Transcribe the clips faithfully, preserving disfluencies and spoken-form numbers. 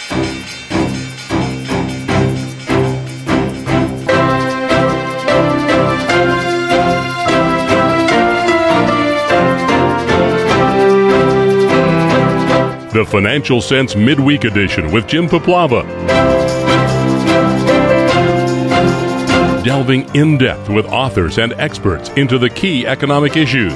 The Financial Sense Midweek Edition with Jim Paplava. Delving in-depth with authors and experts into the key economic issues.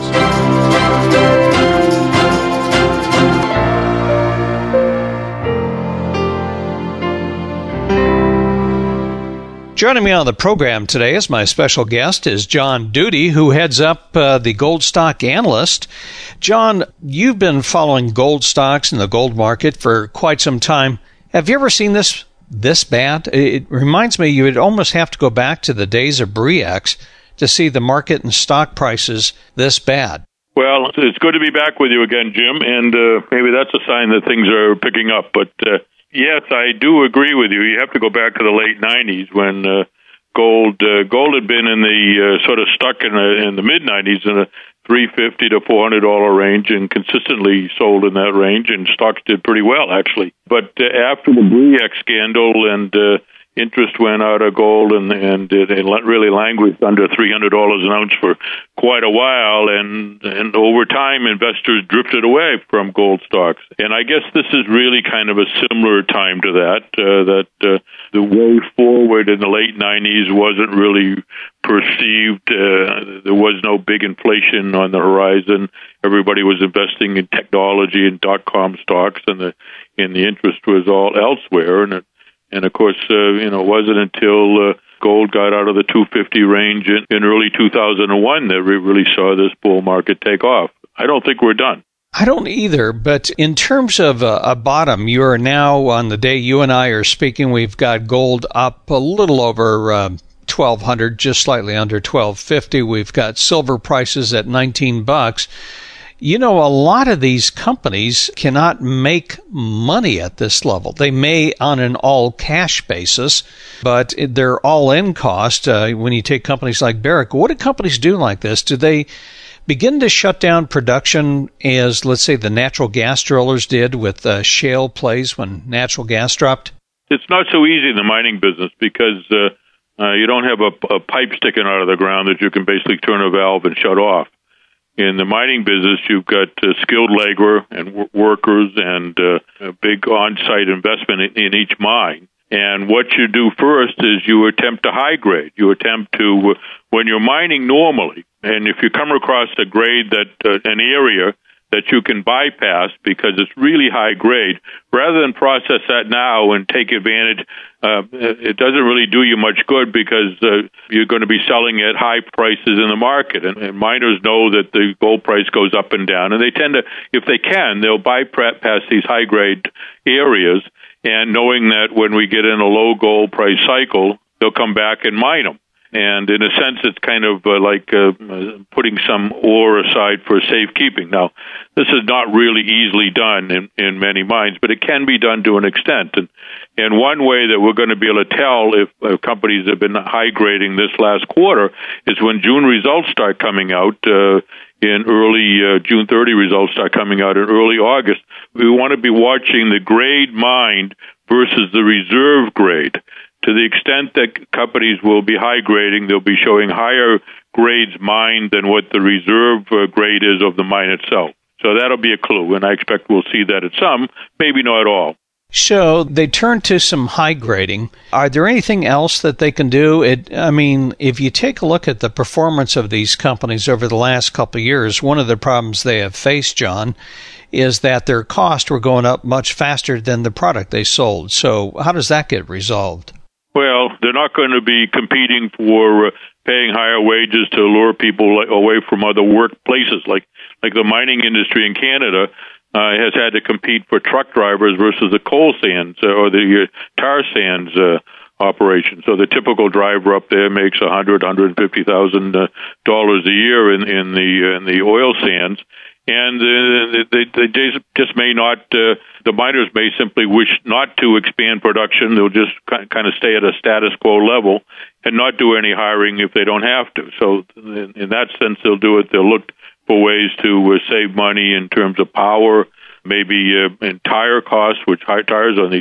Joining me on the program today as my special guest is John Duty, who heads up uh, the Gold Stock Analyst. John, you've been following gold stocks and the gold market for quite some time. Have you ever seen this this bad? It reminds me you would almost have to go back to the days of Bre-X to see the market and stock prices this bad. Well, it's good to be back with you again, Jim, and uh, maybe that's a sign that things are picking up, but uh, yes, I do agree with you. You have to go back to the late nineties when uh, gold uh, gold had been in the uh, sort of stuck in the, in the mid nineties in a three fifty to four hundred dollar range, and consistently sold in that range, and stocks did pretty well actually. But uh, after the Bre-X scandal and uh, interest went out of gold, and and it really languished under three hundred dollars an ounce for quite a while, and and over time investors drifted away from gold stocks. And I guess this is really kind of a similar time to that, uh, that uh, the way forward in the late nineties wasn't really perceived. Uh, there was no big inflation on the horizon. Everybody was investing in technology and dot-com stocks, and the and the interest was all elsewhere. And it And, of course, uh, you know, it wasn't until uh, gold got out of the two fifty range in, in early two thousand one that we really saw this bull market take off. I don't think we're done. I don't either, but in terms of a, a bottom, you are now, on the day you and I are speaking, we've got gold up a little over uh, twelve hundred, just slightly under twelve fifty. We've got silver prices at nineteen bucks. You know, a lot of these companies cannot make money at this level. They may on an all-cash basis, but their all-in cost, uh, when you take companies like Barrick, what do companies do like this? Do they begin to shut down production as, let's say, the natural gas drillers did with uh, shale plays when natural gas dropped? It's not so easy in the mining business because uh, uh, you don't have a, a pipe sticking out of the ground that you can basically turn a valve and shut off. In the mining business, you've got uh, skilled labor and w- workers and uh, a big on-site investment in, in each mine. And what you do first is you attempt to high grade. You attempt to, uh, when you're mining normally, and if you come across a grade that, uh, an area that you can bypass because it's really high grade, rather than process that now and take advantage, uh, it doesn't really do you much good because uh, you're going to be selling at high prices in the market. And, and miners know that the gold price goes up and down, and they tend to, if they can, they'll bypass these high grade areas, and knowing that when we get in a low gold price cycle, they'll come back and mine them. And in a sense, it's kind of uh, like uh, putting some ore aside for safekeeping. Now, this is not really easily done in, in many mines, but it can be done to an extent. And, and one way that we're going to be able to tell if uh, companies have been high grading this last quarter is when June results start coming out. Uh, in early uh, June thirtieth results start coming out in early August. We want to be watching the grade mined versus the reserve grade. To the extent that companies will be high grading, they'll be showing higher grades mined than what the reserve uh, grade is of the mine itself. So that'll be a clue, and I expect we'll see that at some, maybe not all. So they turn to some high grading. Are there anything else that they can do? It, I mean, if you take a look at the performance of these companies over the last couple of years, one of the problems they have faced, John, is that their costs were going up much faster than the product they sold. So how does that get resolved? Well, they're not going to be competing for uh, paying higher wages to lure people away from other workplaces. Like like the mining industry in Canada uh, has had to compete for truck drivers versus the coal sands uh, or the uh, tar sands uh, operation. So the typical driver up there makes one hundred thousand dollars, one hundred fifty thousand dollars a year in, in the uh, in the oil sands. And uh, they, they just may not, uh, the miners may simply wish not to expand production. They'll just kind of stay at a status quo level and not do any hiring if they don't have to. So in, in that sense, they'll do it. They'll look for ways to uh, save money in terms of power, maybe uh, in tire costs, which high tires on these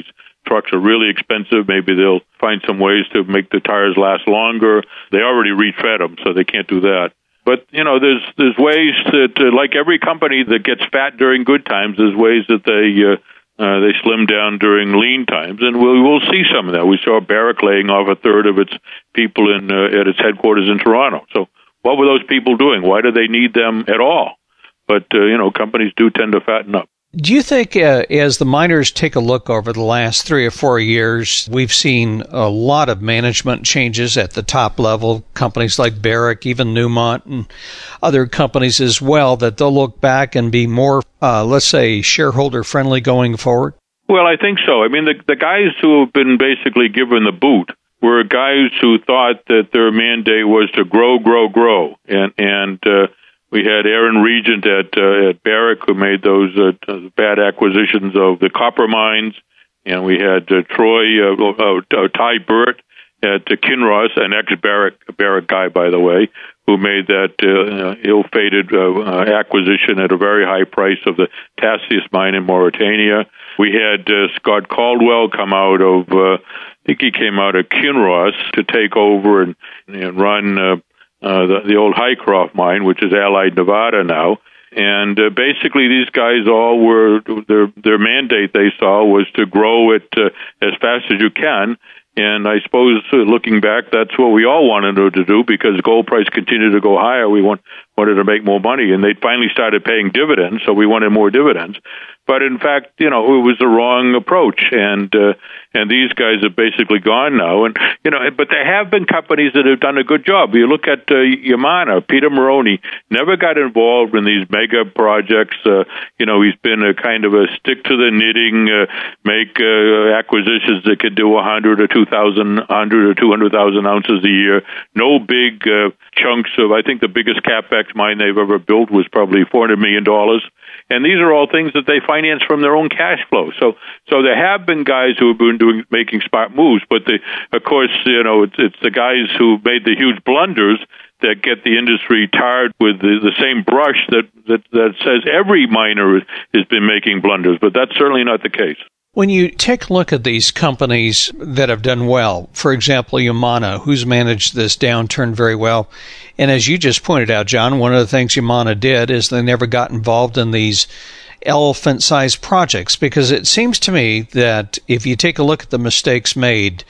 trucks are really expensive. Maybe they'll find some ways to make the tires last longer. They already refed them, so they can't do that. But, you know, there's there's ways that, uh, like every company that gets fat during good times, there's ways that they uh, uh, they slim down during lean times, and we'll, we'll see some of that. We saw Barrick laying off a third of its people in uh, at its headquarters in Toronto. So what were those people doing? Why do they need them at all? But, uh, you know, companies do tend to fatten up. Do you think uh, as the miners take a look over the last three or four years, we've seen a lot of management changes at the top level, companies like Barrick, even Newmont, and other companies as well, that they'll look back and be more, uh, let's say, shareholder-friendly going forward? Well, I think so. I mean, the, the guys who have been basically given the boot were guys who thought that their mandate was to grow, grow, grow. And, and uh, we had Aaron Regent at, uh, at Barrick, who made those uh, bad acquisitions of the copper mines. And we had uh, Troy, uh, uh, uh, Ty Burt at uh, Kinross, an ex-Barrick Barrick guy, by the way, who made that uh, ill-fated uh, uh, acquisition at a very high price of the Tasiast mine in Mauritania. We had uh, Scott Caldwell come out of, uh, I think he came out of Kinross to take over and, and run uh, uh, the, the old Hycroft mine, which is Allied Nevada now. And uh, basically, these guys all were, their their mandate they saw was to grow it uh, as fast as you can. And I suppose, uh, looking back, that's what we all wanted to do, because gold price continued to go higher. We want, wanted to make more money, and they finally started paying dividends, so we wanted more dividends. But in fact, you know, it was the wrong approach, and uh, and these guys are basically gone now. And you know, but there have been companies that have done a good job. You look at uh, Yamana. Peter Maroney never got involved in these mega projects. Uh, you know, he's been a kind of a stick to the knitting, uh, make uh, acquisitions that could do one hundred or two thousand, one hundred or two hundred thousand ounces a year. No big uh, chunks of. I think the biggest capex mine they've ever built was probably four hundred million dollars. And these are all things that they finance from their own cash flow. So, so there have been guys who have been doing, making smart moves, but the, of course, you know, it's, it's the guys who made the huge blunders that get the industry tarred with the, the same brush that, that, that says every miner has been making blunders, but that's certainly not the case. When you take a look at these companies that have done well, for example, Yamana, who's managed this downturn very well, and as you just pointed out, John, one of the things Yamana did is they never got involved in these elephant-sized projects, because it seems to me that if you take a look at the mistakes made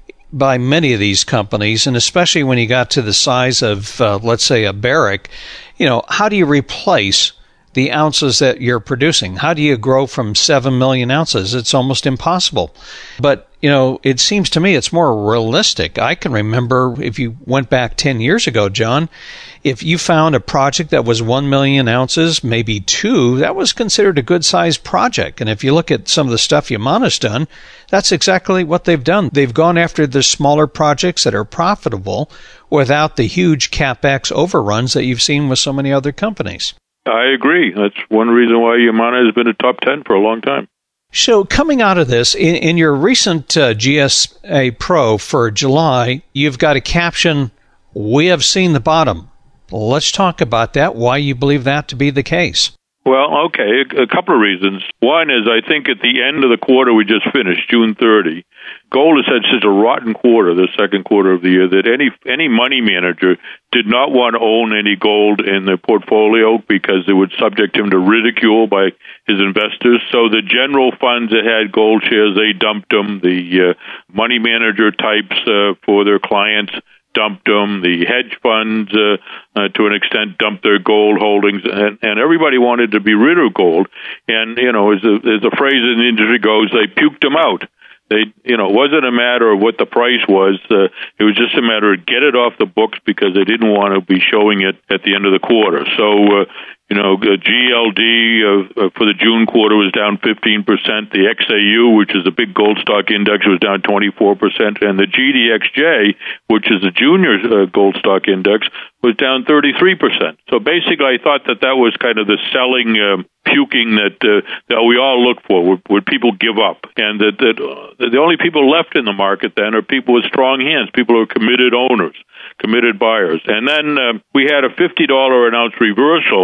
by many of these companies, and especially when you got to the size of, uh, let's say, a Barrick, you know, how do you replace the ounces that you're producing? How do you grow from seven million ounces? It's almost impossible. But, you know, it seems to me it's more realistic. I can remember if you went back ten years ago, John, if you found a project that was one million ounces, maybe two, that was considered a good-sized project. And if you look at some of the stuff Yamana's done, that's exactly what they've done. They've gone after the smaller projects that are profitable without the huge capex overruns that you've seen with so many other companies. I agree. That's one reason why Yamana has been a top ten for a long time. So coming out of this, in, in your recent uh, G S A Pro for July, you've got a caption, "We have seen the bottom." Let's talk about that, why you believe that to be the case. Well, okay, a, a couple of reasons. One is I think at the end of the quarter we just finished, June thirtieth, gold has had such a rotten quarter, the second quarter of the year, that any any money manager did not want to own any gold in their portfolio because it would subject him to ridicule by his investors. So the general funds that had gold shares, they dumped them. The uh, money manager types uh, for their clients dumped them. The hedge funds, uh, uh, to an extent, dumped their gold holdings, and, and everybody wanted to be rid of gold. And, you know, as a, as a phrase in the industry goes, they puked them out. They, you know, it wasn't a matter of what the price was. Uh, it was just a matter of get it off the books because they didn't want to be showing it at the end of the quarter. So, uh, you know, G L D uh, for the June quarter was down fifteen percent. The X A U, which is a big gold stock index, was down twenty-four percent. And the G D X J, which is a junior uh, gold stock index, was down thirty-three percent. So basically, I thought that that was kind of the selling uh, puking that uh, that we all look for. Would, would people give up? And that, that uh, the only people left in the market then are people with strong hands, people who are committed owners, committed buyers. And then uh, we had a fifty dollars an ounce reversal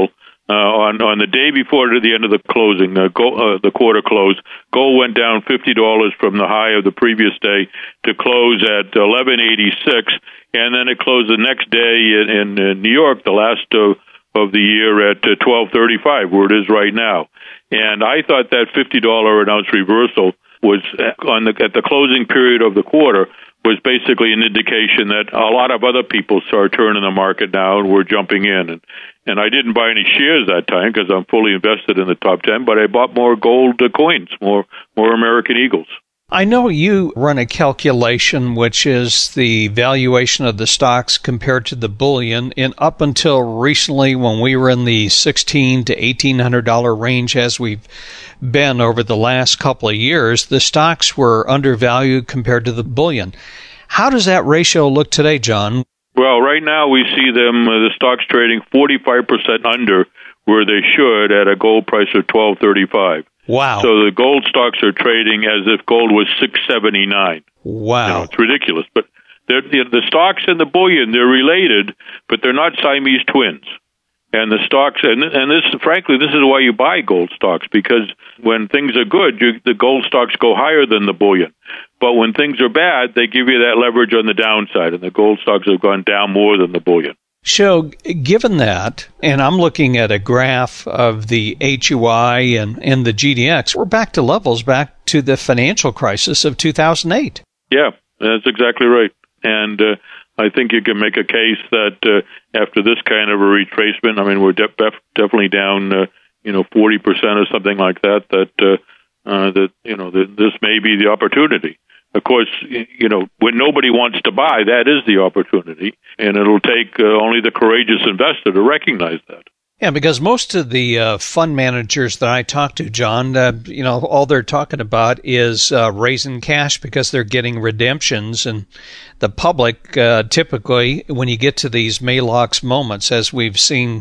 uh, on on the day before to the end of the closing, uh, gold, uh, the quarter close, gold went down fifty dollars from the high of the previous day to close at eleven eighty-six, and then it closed the next day in, in, in New York, the last of, of the year, at uh, twelve thirty-five, where it is right now. And I thought that fifty dollars an ounce reversal was on the, at the closing period of the quarter was basically an indication that a lot of other people are turning the market now and we're jumping in. And, and I didn't buy any shares that time because I'm fully invested in the top ten, but I bought more gold coins, more more American Eagles. I know you run a calculation, which is the valuation of the stocks compared to the bullion. And up until recently, when we were in the sixteen to eighteen hundred dollar range, as we've been over the last couple of years, the stocks were undervalued compared to the bullion. How does that ratio look today, John? Well, right now we see them, uh, the stocks trading forty-five percent under where they should at a gold price of twelve thirty-five. Wow. So the gold stocks are trading as if gold was six seventy-nine. Wow. You know, it's ridiculous. But they're, the stocks and the bullion, they're related, but they're not Siamese twins. And the stocks, and, and this, frankly, this is why you buy gold stocks, because when things are good, you, the gold stocks go higher than the bullion. But when things are bad, they give you that leverage on the downside, and the gold stocks have gone down more than the bullion. So, given that, and I'm looking at a graph of the H U I and, and the G D X, we're back to levels back to the financial crisis of two thousand eight. Yeah, that's exactly right. And uh, I think you can make a case that uh, after this kind of a retracement, I mean, we're de- def- definitely down, uh, you know, forty percent or something like that, that, uh, uh, that you know, that this may be the opportunity. Of course, you know, when nobody wants to buy, that is the opportunity, and it'll take uh, only the courageous investor to recognize that. Yeah, because most of the uh, fund managers that I talk to, John, uh, you know, all they're talking about is uh, raising cash because they're getting redemptions, and the public uh, typically, when you get to these Maalox moments, as we've seen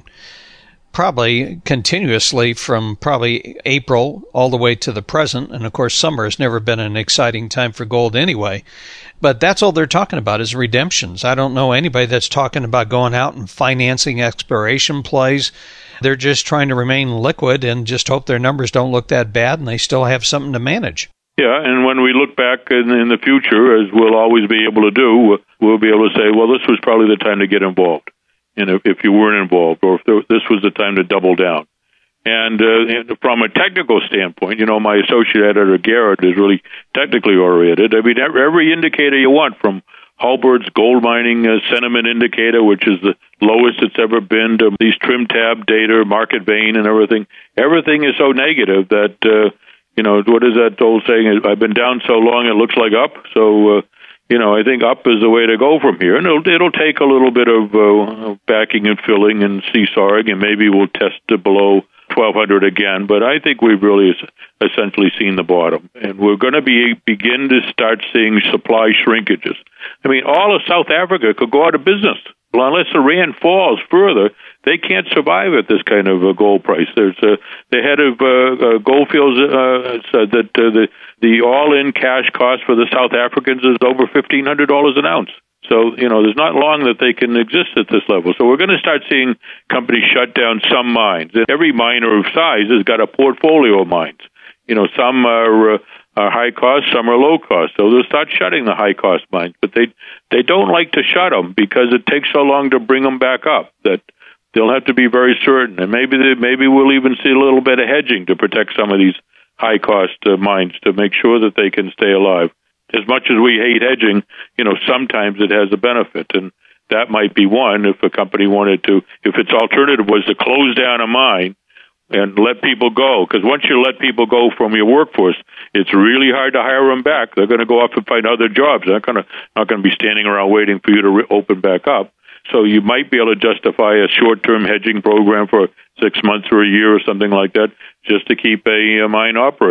probably continuously from probably April all the way to the present. And of course, summer has never been an exciting time for gold anyway. But that's all they're talking about is redemptions. I don't know anybody that's talking about going out and financing exploration plays. They're just trying to remain liquid and just hope their numbers don't look that bad and they still have something to manage. Yeah, and when we look back in, in the future, as we'll always be able to do, we'll be able to say, well, this was probably the time to get involved. And if, if you weren't involved, or if there, this was the time to double down. And, uh, and from a technical standpoint, you know, my associate editor, Garrett, is really technically oriented. I mean, every indicator you want, from Halbert's gold mining uh, sentiment indicator, which is the lowest it's ever been, to these trim tab data, market vein and everything, everything is so negative that, uh, you know, what is that old saying? I've been down so long it looks like up. So, uh, You know, I think up is the way to go from here. And it'll, it'll take a little bit of uh, backing and filling and seesawing, and maybe we'll test it below twelve hundred again. But I think we've really essentially seen the bottom. And we're going to be begin to start seeing supply shrinkages. I mean, all of South Africa could go out of business. Well, unless the rand falls further, they can't survive at this kind of a gold price. There's a, the head of uh, uh, Gold Fields uh, said that uh, the the all-in cash cost for the South Africans is over fifteen hundred dollars an ounce. So, you know, there's not long that they can exist at this level. So we're going to start seeing companies shut down some mines. Every miner of size has got a portfolio of mines. You know, some are, uh, are high cost, some are low cost. So they'll start shutting the high cost mines. But they they don't like to shut them because it takes so long to bring them back up that they'll have to be very certain. And maybe they, maybe we'll even see a little bit of hedging to protect some of these high cost uh, mines to make sure that they can stay alive. As much as we hate hedging, you know, sometimes it has a benefit, and that might be one if a company wanted to, if its alternative was to close down a mine and let people go. Because once you let people go from your workforce, it's really hard to hire them back. They're going to go off and find other jobs. They're not going to, not going to be standing around waiting for you to re- open back up. So you might be able to justify a short-term hedging program for six months or a year or something like that, just to keep a, a mine operating.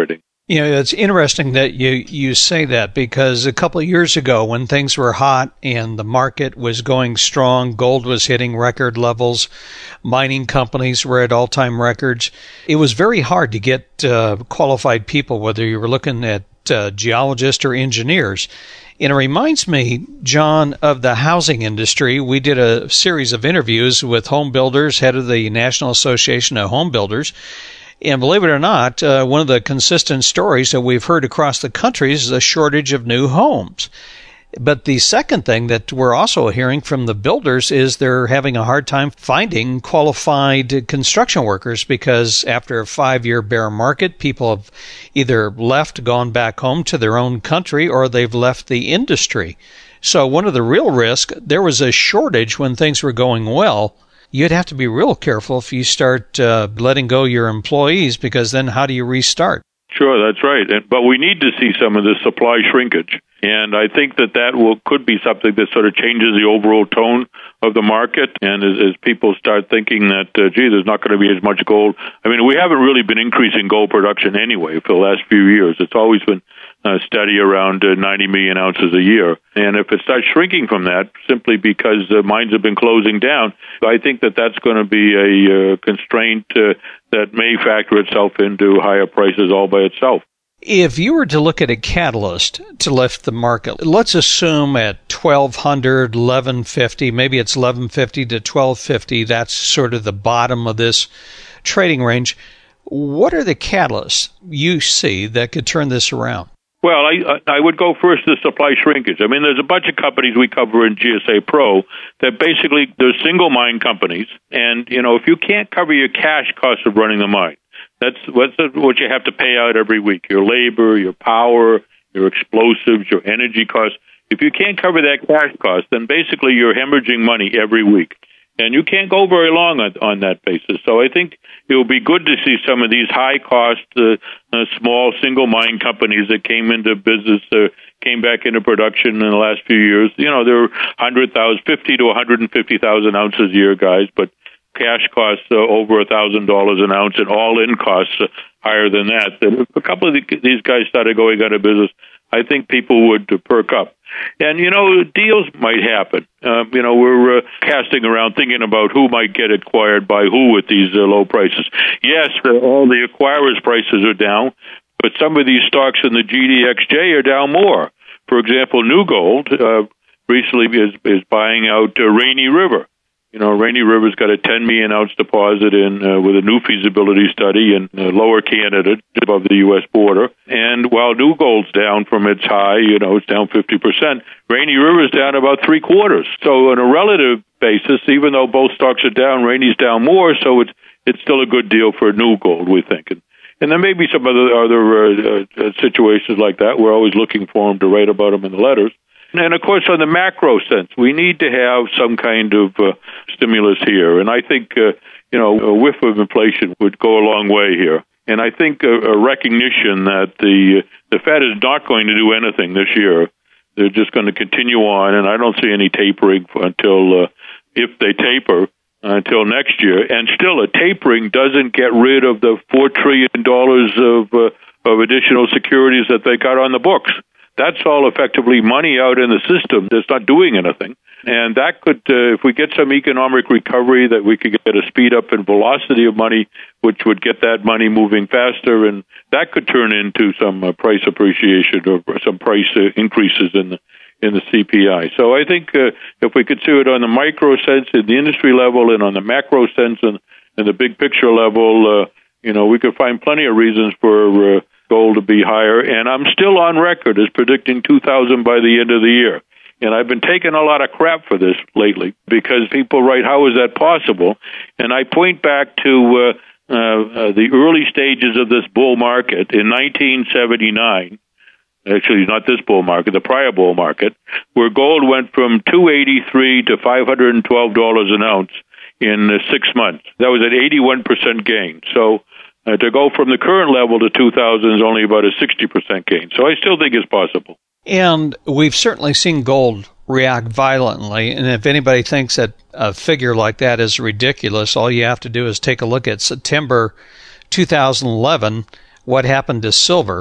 You know, it's interesting that you, you say that, because a couple of years ago when things were hot and the market was going strong, gold was hitting record levels, mining companies were at all-time records, it was very hard to get uh, qualified people, whether you were looking at uh, geologists or engineers. And it reminds me, John, of the housing industry. We did a series of interviews with home builders, head of the National Association of Home Builders. And believe it or not, uh, one of the consistent stories that we've heard across the country is the shortage of new homes. But the second thing that we're also hearing from the builders is they're having a hard time finding qualified construction workers, because after a five-year bear market, people have either left, gone back home to their own country, or they've left the industry. So one of the real risks, there was a shortage when things were going well. You'd have to be real careful if you start uh, letting go your employees, because then how do you restart? Sure, that's right. And, but we need to see some of this supply shrinkage. And I think that that will, could be something that sort of changes the overall tone of the market. And as, as people start thinking that, uh, gee, there's not going to be as much gold. I mean, we haven't really been increasing gold production anyway for the last few years. It's always been uh, steady around uh, ninety million ounces a year. And if it starts shrinking from that, simply because uh, mines have been closing down, I think that that's going to be a uh, constraint uh, that may factor itself into higher prices all by itself. If you were to look at a catalyst to lift the market, let's assume at twelve hundred, eleven fifty, maybe it's eleven fifty to twelve fifty, that's sort of the bottom of this trading range. What are the catalysts you see that could turn this around? Well, I I would go first to supply shrinkage. I mean, there's a bunch of companies we cover in G S A Pro that basically they're single mine companies, and you know if you can't cover your cash costs of running the mine, that's what's what you have to pay out every week: your labor, your power, your explosives, your energy costs. If you can't cover that cash cost, then basically you're hemorrhaging money every week. And you can't go very long on, on that basis. So I think it will be good to see some of these high-cost, uh, uh, small single-mine companies that came into business, uh, came back into production in the last few years. You know, they're one hundred thousand, fifty to one hundred fifty thousand ounces a year, guys, but cash costs uh, over one thousand dollars an ounce, and all-in costs uh, higher than that. If a couple of the, these guys started going out of business, I think people would uh, perk up. And, you know, deals might happen. Uh, you know, we're uh, casting around thinking about who might get acquired by who with these uh, low prices. Yes, uh, all the acquirers' prices are down, but some of these stocks in the G D X J are down more. For example, New Gold uh, recently is, is buying out uh, Rainy River. You know, Rainy River's got a ten million ounce deposit in uh, with a new feasibility study in uh, Lower Canada, above the U S border. And while New Gold's down from its high, you know, it's down fifty percent, Rainy River's down about three quarters. So on a relative basis, even though both stocks are down, Rainy's down more, so it's it's still a good deal for New Gold, we think. And, and there may be some other, other uh, uh, situations like that. We're always looking for them to write about them in the letters. And, of course, on the macro sense, we need to have some kind of uh, stimulus here. And I think, uh, you know, a whiff of inflation would go a long way here. And I think a, a recognition that the the Fed is not going to do anything this year. They're just going to continue on, and I don't see any tapering until, uh, if they taper, uh, until next year. And still, a tapering doesn't get rid of the four trillion dollars of, uh, of additional securities that they got on the books. That's all effectively money out in the system that's not doing anything. And that could, uh, if we get some economic recovery, that we could get a speed up in velocity of money, which would get that money moving faster, and that could turn into some uh, price appreciation or some price uh, increases in the in the C P I. So I think uh, if we could see it on the micro sense, in the industry level, and on the macro sense, and, and the big picture level, uh, you know, we could find plenty of reasons for uh, gold to be higher. And I'm still on record as predicting two thousand by the end of the year. And I've been taking a lot of crap for this lately because people write, how is that possible? And I point back to uh, uh, uh, the early stages of this bull market in nineteen seventy-nine. Actually, not this bull market, the prior bull market, where gold went from two eighty-three to five hundred twelve dollars an ounce in uh, six months. That was an eighty-one percent gain. So uh, to go from the current level to two thousand is only about a sixty percent gain. So I still think it's possible. And we've certainly seen gold react violently. And if anybody thinks that a figure like that is ridiculous, all you have to do is take a look at September two thousand eleven, what happened to silver.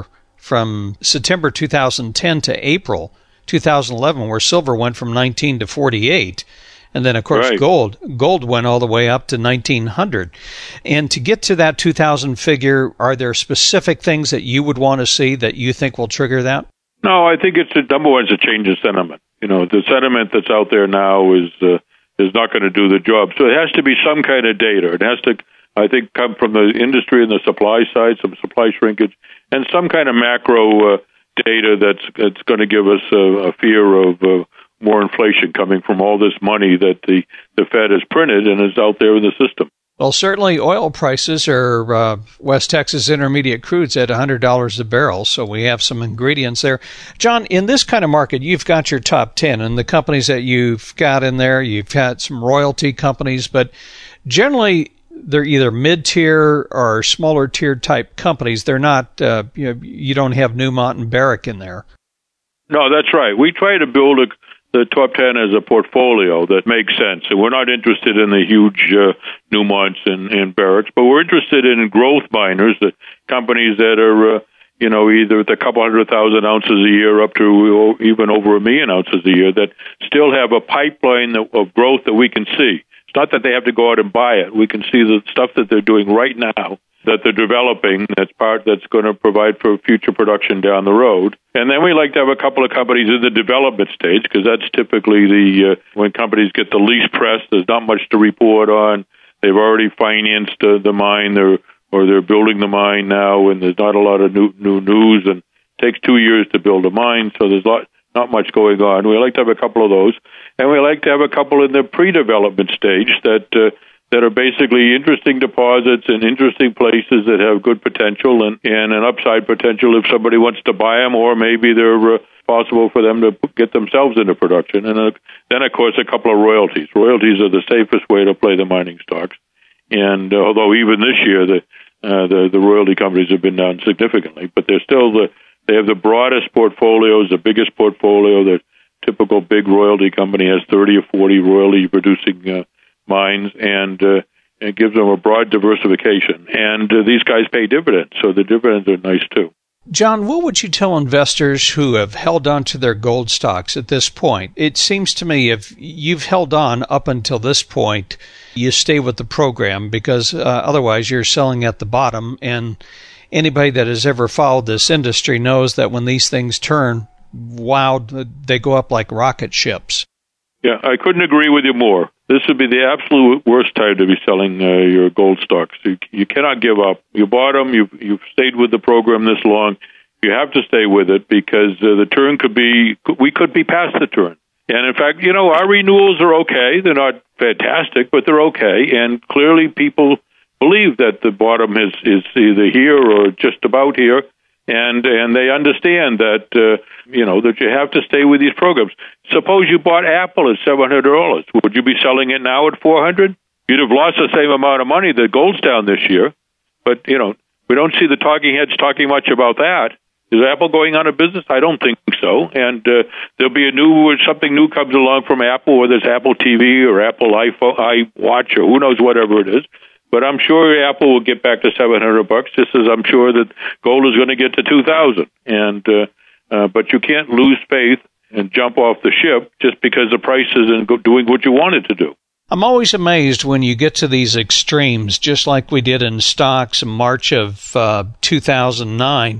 from September two thousand ten to April two thousand eleven, where silver went from nineteen to forty-eight. And then, of course, right. gold gold went all the way up to nineteen hundred. And to get to that two thousand figure, are there specific things that you would want to see that you think will trigger that? No, I think it's a, number one, it's a change of sentiment. You know, the sentiment that's out there now is uh, is not going to do the job. So it has to be some kind of data. It has to, I think, come from the industry and the supply side, some supply shrinkage, and some kind of macro uh, data that's that's going to give us a, a fear of uh, more inflation coming from all this money that the, the Fed has printed and is out there in the system. Well, certainly oil prices are uh, West Texas Intermediate crudes at one hundred dollars a barrel, so we have some ingredients there. John, in this kind of market, you've got your top ten, and the companies that you've got in there, you've got some royalty companies, but generally they're either mid-tier or smaller-tier type companies. They're not, uh, you know, you don't have Newmont and Barrick in there. No, that's right. We try to build a the top ten as a portfolio that makes sense. And we're not interested in the huge uh, Newmonts and, and Barracks, but we're interested in growth miners, the companies that are, uh, you know, either at a couple hundred thousand ounces a year up to even over a million ounces a year that still have a pipeline of growth that we can see. It's not that they have to go out and buy it. We can see the stuff that they're doing right now that they're developing that's part that's going to provide for future production down the road. And then we like to have a couple of companies in the development stage because that's typically the uh, when companies get the least press, there's not much to report on. They've already financed uh, the mine, they're, or they're building the mine now, and there's not a lot of new, new news, and it takes two years to build a mine, so there's lot, not much going on. We like to have a couple of those, and we like to have a couple in the pre-development stage that uh, that are basically interesting deposits in interesting places that have good potential and, and an upside potential if somebody wants to buy them, or maybe they're uh, possible for them to get themselves into production. And uh, then, of course, a couple of royalties. Royalties are the safest way to play the mining stocks. And uh, although even this year the, uh, the the royalty companies have been down significantly, but they're still the they have the broadest portfolios, the biggest portfolio. The typical big royalty company has thirty or forty royalty producing uh, mines, and uh, it gives them a broad diversification. And uh, these guys pay dividends, so the dividends are nice too. John, what would you tell investors who have held on to their gold stocks at this point? It seems to me if you've held on up until this point, you stay with the program because uh, otherwise you're selling at the bottom. And anybody that has ever followed this industry knows that when these things turn, wow, they go up like rocket ships. Yeah, I couldn't agree with you more. This would be the absolute worst time to be selling uh, your gold stocks. You, you cannot give up. You bought them. You've, you've stayed with the program this long. You have to stay with it because uh, the turn could be, we could be past the turn. And in fact, you know, our renewals are okay. They're not fantastic, but they're okay. And clearly people believe that the bottom is, is either here or just about here. And and they understand that, uh, you know, that you have to stay with these programs. Suppose you bought Apple at seven hundred dollars. Would you be selling it now at four hundred dollars? You'd have lost the same amount of money that gold's down this year. But, you know, we don't see the talking heads talking much about that. Is Apple going out of business? I don't think so. And uh, there'll be a new, something new comes along from Apple, whether it's Apple T V or Apple iPhone, iWatch, or who knows, whatever it is. But I'm sure Apple will get back to seven hundred bucks, just as I'm sure that gold is going to get to two thousand. And uh, uh, but you can't lose faith and jump off the ship just because the price isn't doing what you want it to do. I'm always amazed when you get to these extremes, just like we did in stocks in March of uh, two thousand nine.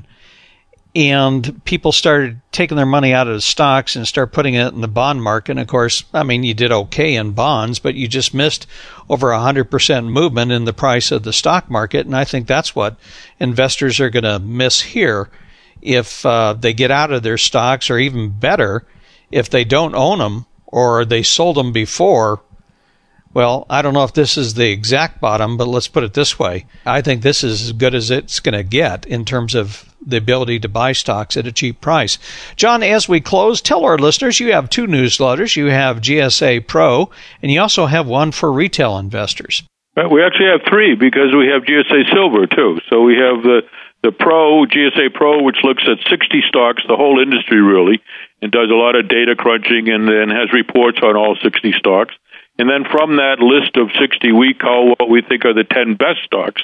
And people started taking their money out of the stocks and start putting it in the bond market. And, of course, I mean, you did okay in bonds, but you just missed over one hundred percent movement in the price of the stock market. And I think that's what investors are going to miss here if uh, they get out of their stocks, or even better, if they don't own them or they sold them before. Well, I don't know if this is the exact bottom, but let's put it this way. I think this is as good as it's going to get in terms of the ability to buy stocks at a cheap price. John, as we close, tell our listeners you have two newsletters. You have G S A Pro, and you also have one for retail investors. We actually have three because we have G S A Silver, too. So we have the, the Pro, G S A Pro, which looks at sixty stocks, the whole industry really, and does a lot of data crunching and, and has reports on all sixty stocks. And then from that list of sixty, we call what we think are the ten best stocks.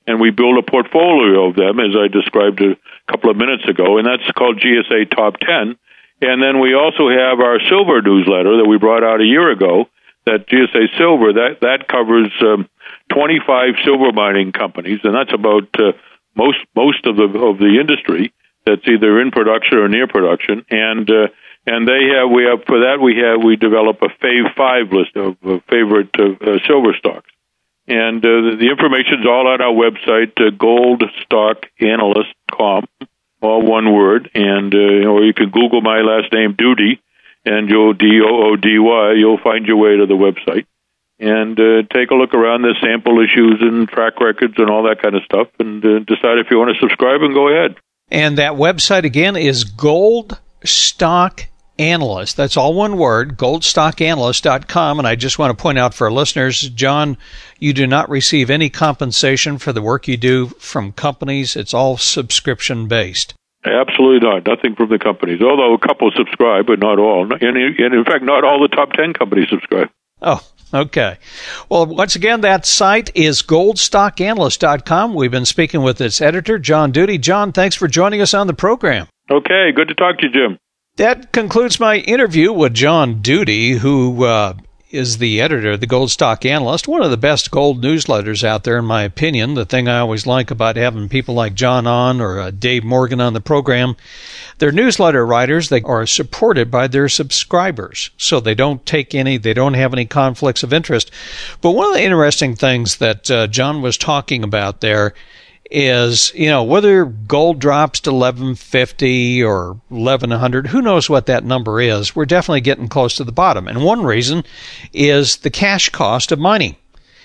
and we build a portfolio of them, as I described a couple of minutes ago, and that's called G S A Top ten. And then we also have our silver newsletter that we brought out a year ago, that G S A Silver, that, that covers um, twenty-five silver mining companies, and that's about uh, most most of the of the industry that's either in production or near production. And uh, and they have we have for that we have we develop a Fave Five list of uh, favorite uh, uh, silver stocks, and uh, the, the information's all on our website, uh, gold stock analyst dot com, all one word, and uh, or you can Google my last name, Doody, and you'll D O O D Y. You'll find your way to the website. And uh, take a look around the sample issues and track records and all that kind of stuff, and uh, decide if you want to subscribe, and go ahead. And that website, again, is Gold Stock Analyst. That's all one word, gold stock analyst dot com. And I just want to point out for our listeners, John, you do not receive any compensation for the work you do from companies. It's all subscription-based. Absolutely not. Nothing from the companies, although a couple subscribe, but not all. And, and in fact, not all the top ten companies subscribe. Oh, okay. Well, once again, that site is gold stock analyst dot com. We've been speaking with its editor, John Doody. John, thanks for joining us on the program. Okay, good to talk to you, Jim. That concludes my interview with John Doody, who uh, is the editor of the Gold Stock Analyst, one of the best gold newsletters out there, in my opinion. The thing I always like about having people like John on or uh, Dave Morgan on the program, their newsletter writers, they are supported by their subscribers, so they don't take any, they don't have any conflicts of interest. But one of the interesting things that uh, John was talking about there is, you know, whether gold drops to eleven fifty or eleven hundred, who knows what that number is. We're definitely getting close to the bottom. And one reason is the cash cost of mining.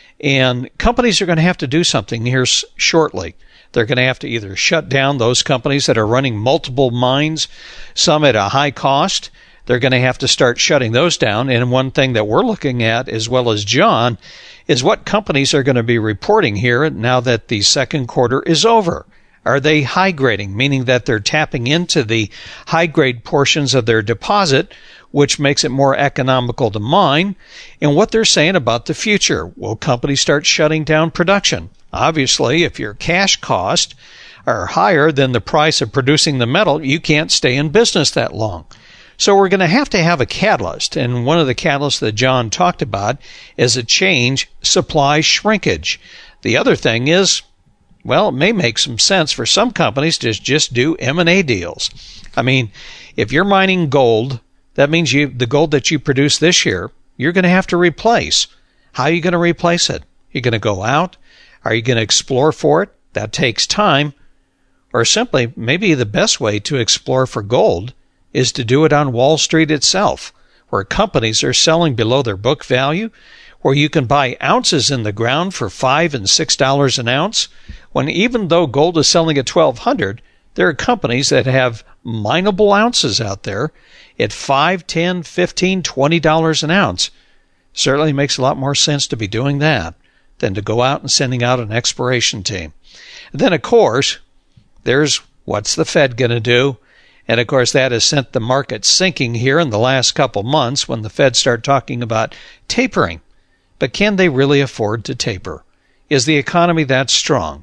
And companies are going to have to do something here shortly. They're going to have to either shut down those companies that are running multiple mines, some at a high cost. They're going to have to start shutting those down. And one thing that we're looking at, as well as John, is what companies are going to be reporting here now that the second quarter is over. Are they high grading, meaning that they're tapping into the high grade portions of their deposit, which makes it more economical to mine? And what they're saying about the future. Will companies start shutting down production? Obviously, if your cash costs are higher than the price of producing the metal, you can't stay in business that long. So we're going to have to have a catalyst, and one of the catalysts that John talked about is a change supply shrinkage. The other thing is, well, it may make some sense for some companies to just do M and A deals. I mean, if you're mining gold, that means you the gold that you produce this year, you're going to have to replace. How are you going to replace it? You're going to go out? Are you going to explore for it? That takes time. Or simply, maybe the best way to explore for gold is to do it on Wall Street itself, where companies are selling below their book value, where you can buy ounces in the ground for five and six dollars an ounce, when even though gold is selling at twelve hundred, there are companies that have mineable ounces out there at five, ten, fifteen, twenty dollars an ounce. Certainly makes a lot more sense to be doing that than to go out and sending out an exploration team. And then, of course, there's what's the Fed going to do? And, of course, that has sent the market sinking here in the last couple months when the Fed started talking about tapering. But can they really afford to taper? Is the economy that strong?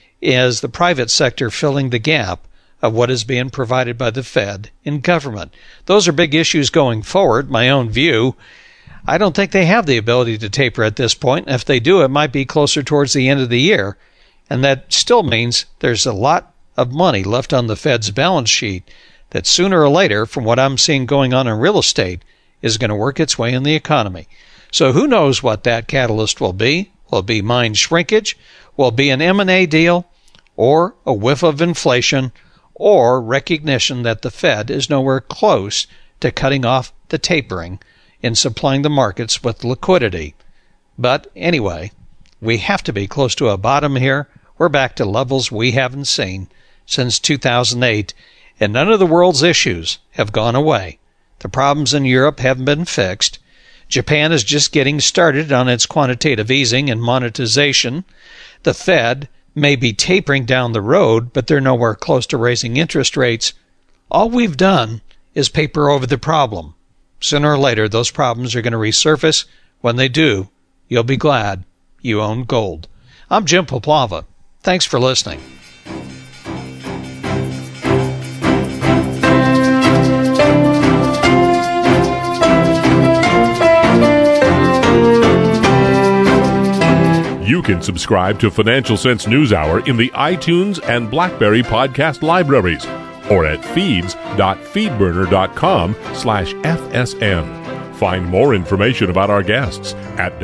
Is the private sector filling the gap of what is being provided by the Fed in government? Those are big issues going forward. My own view, I don't think they have the ability to taper at this point. If they do, it might be closer towards the end of the year. And that still means there's a lot of money left on the Fed's balance sheet that sooner or later, from what I'm seeing going on in real estate, is going to work its way in the economy. So who knows what that catalyst will be? Will it be mine shrinkage? Will it be an M and A deal? Or a whiff of inflation? Or recognition that the Fed is nowhere close to cutting off the tapering in supplying the markets with liquidity? But anyway, we have to be close to a bottom here. We're back to levels we haven't seen since two thousand eight. And none of the world's issues have gone away. The problems in Europe haven't been fixed. Japan is just getting started on its quantitative easing and monetization. The Fed may be tapering down the road, but they're nowhere close to raising interest rates. All we've done is paper over the problem. Sooner or later, those problems are going to resurface. When they do, you'll be glad you own gold. I'm Jim Poplava. Thanks for listening. You can subscribe to Financial Sense NewsHour in the iTunes and BlackBerry podcast libraries or at feeds.feedburner.com slash FSN. Find more information about our guests at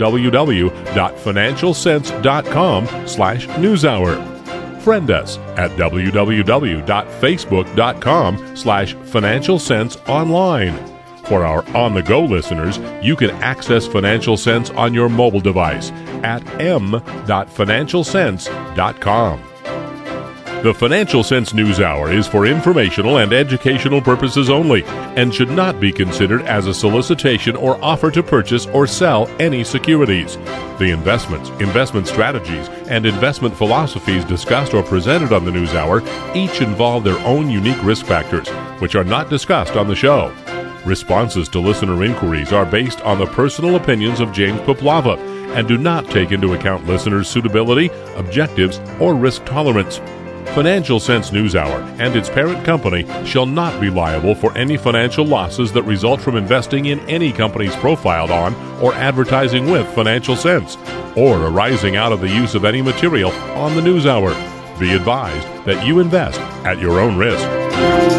www.financialsense.com slash newshour. Friend us at www.facebook.com slash financialsenseonline. For our on-the-go listeners, you can access Financial Sense on your mobile device at m dot financial sense dot com. The Financial Sense NewsHour is for informational and educational purposes only and should not be considered as a solicitation or offer to purchase or sell any securities. The investments, investment strategies, and investment philosophies discussed or presented on the NewsHour each involve their own unique risk factors, which are not discussed on the show. Responses to listener inquiries are based on the personal opinions of James Puplava and do not take into account listeners' suitability, objectives, or risk tolerance. Financial Sense NewsHour and its parent company shall not be liable for any financial losses that result from investing in any companies profiled on or advertising with Financial Sense, or arising out of the use of any material on the NewsHour. Be advised that you invest at your own risk.